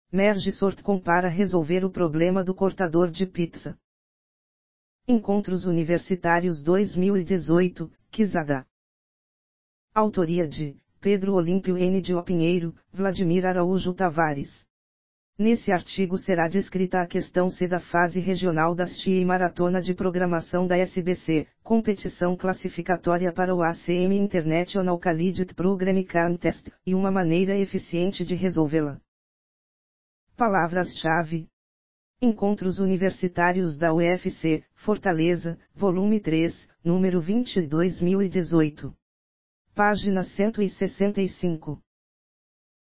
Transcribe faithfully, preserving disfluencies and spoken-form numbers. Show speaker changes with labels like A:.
A: Merge Sortcom para resolver o problema do cortador de pizza. Encontros Universitários dois mil e dezoito, Quizada. Autoria de Pedro Olímpio N. de Pinheiro, Vladimir Araújo Tavares. Nesse artigo será descrita a questão C da fase regional da S T I e Maratona de Programação da S B C, competição classificatória para o A C M International Candidate Program Contest, e uma maneira eficiente de resolvê-la. Palavras-chave: Encontros Universitários da U F C, Fortaleza, volume três, número vinte, dois mil e dezoito. Página cento e sessenta e cinco.